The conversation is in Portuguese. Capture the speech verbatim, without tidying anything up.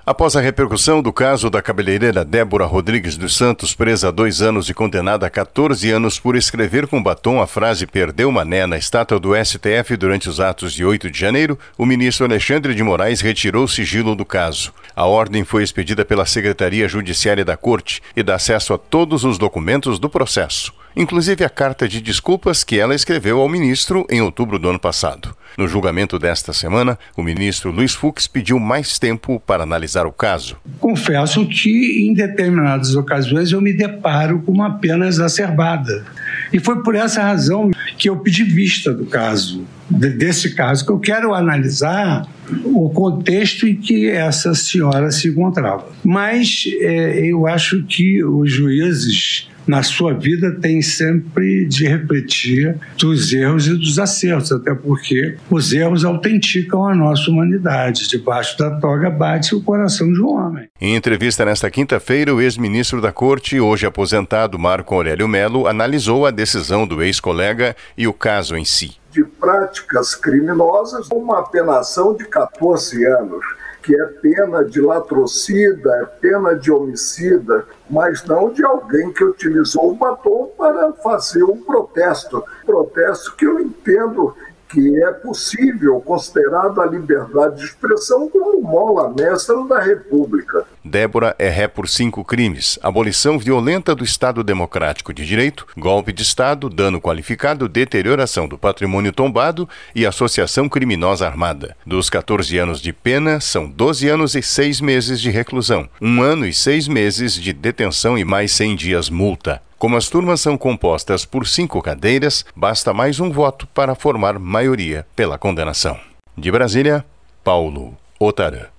Após a repercussão do caso da cabeleireira Débora Rodrigues dos Santos, presa há dois anos e condenada a catorze anos por escrever com batom a frase "Perdeu Mané" na estátua do S T F durante os atos de oito de janeiro, o ministro Alexandre de Moraes retirou o sigilo do caso. A ordem foi expedida pela Secretaria Judiciária da Corte e dá acesso a todos os documentos do processo, inclusive a carta de desculpas que ela escreveu ao ministro em outubro do ano passado. No julgamento desta semana, o ministro Luiz Fux pediu mais tempo para analisar o caso. Confesso que, em determinadas ocasiões, eu me deparo com uma pena exacerbada. E foi por essa razão que eu pedi vista do caso, desse caso, que eu quero analisar o contexto em que essa senhora se encontrava. Mas é, eu acho que os juízes, na sua vida, têm sempre de refletir dos erros e dos acertos, até porque os erros autenticam a nossa humanidade. Debaixo da toga bate o coração de um homem. Em entrevista nesta quinta-feira, o ex-ministro da Corte, hoje aposentado Marco Aurélio Melo, analisou a decisão do ex-colega e o caso em si. De práticas criminosas, uma penação de catorze anos, que é pena de latrocida, é pena de homicida, mas não de alguém que utilizou o batom para fazer um protesto. Protesto que eu entendo que é possível, considerado a liberdade de expressão, como mola mestra da República. Débora é ré por cinco crimes: abolição violenta do Estado Democrático de Direito, golpe de Estado, dano qualificado, deterioração do patrimônio tombado e associação criminosa armada. Dos catorze anos de pena, são doze anos e seis meses de reclusão, um ano e seis meses de detenção e mais cem dias multa. Como as turmas são compostas por cinco cadeiras, basta mais um voto para formar maioria pela condenação. De Brasília, Paulo Otarã.